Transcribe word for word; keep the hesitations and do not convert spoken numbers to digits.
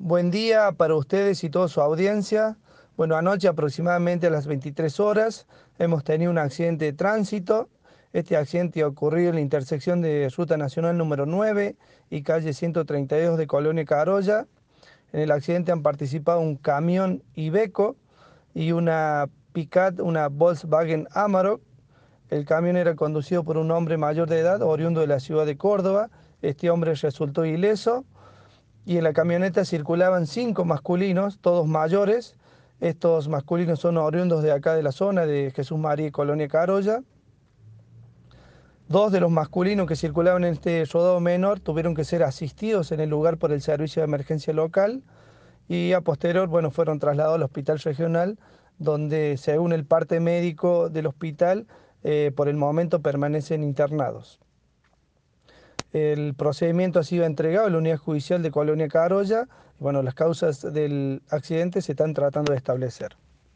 Buen día para ustedes y toda su audiencia. Bueno, anoche aproximadamente a las veintitrés horas hemos tenido un accidente de tránsito. Este accidente ocurrió en la intersección de Ruta Nacional número nueve y calle ciento treinta y dos de Colonia Carolla. En el accidente han participado un camión Iveco y una Pickup, una Volkswagen Amarok. El camión era conducido por un hombre mayor de edad, oriundo de la ciudad de Córdoba. Este hombre resultó ileso y en la camioneta circulaban cinco masculinos, todos mayores. Estos masculinos son oriundos de acá de la zona de Jesús María y Colonia Carolla. Dos de los masculinos que circulaban en este rodado menor tuvieron que ser asistidos en el lugar por el servicio de emergencia local y a posterior, bueno, fueron trasladados al hospital regional, donde según el parte médico del hospital, eh, por el momento permanecen internados. El procedimiento ha sido entregado a la unidad judicial de Colonia Carolla. Bueno, las causas del accidente se están tratando de establecer.